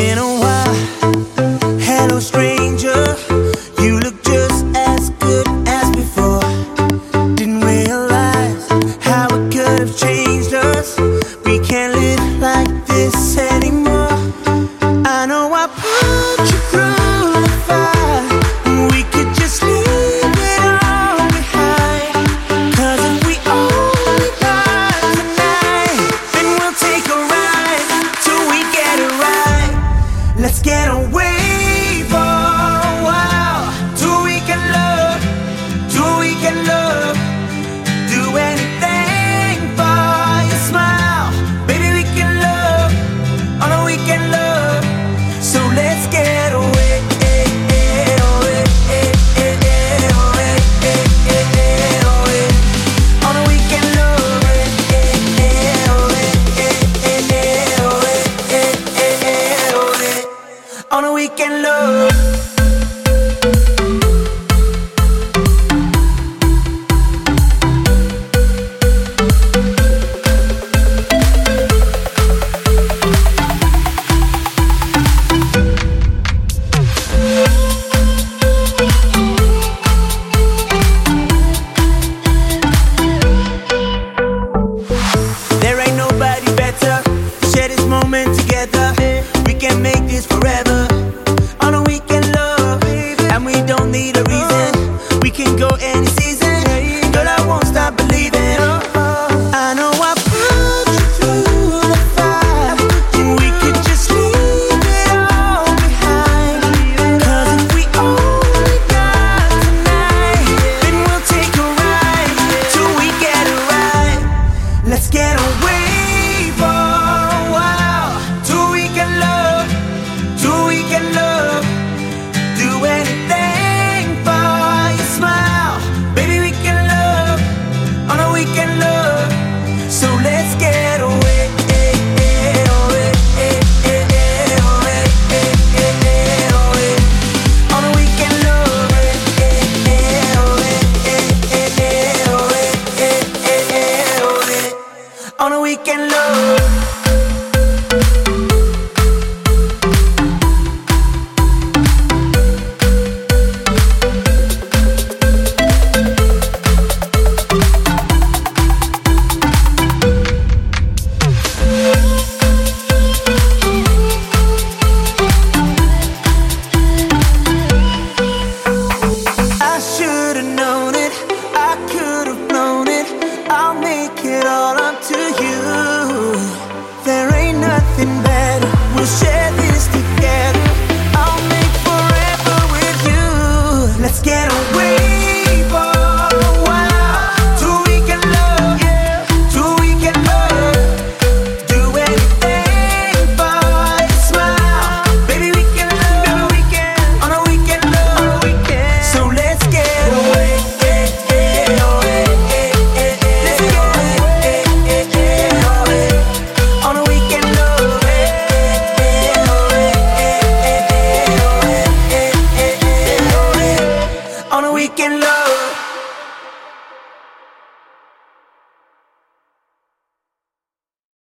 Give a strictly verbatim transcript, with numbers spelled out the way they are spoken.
been a while. Hello, stranger. You look just as good as before. Didn't realize how it could have changed us. We can't live like this anymore. I know I put you through the fire. We could just leave it all behind. 'Cause if we only die tonight, then we'll take a ride till we get it right. Let's get away for a while, till we can love, till we can love. Do anything for your smile. Baby, we can love, oh no, we can love. So let's get away, away, away, away. Oh no, we can love, away, away, away. Oh no, we can love.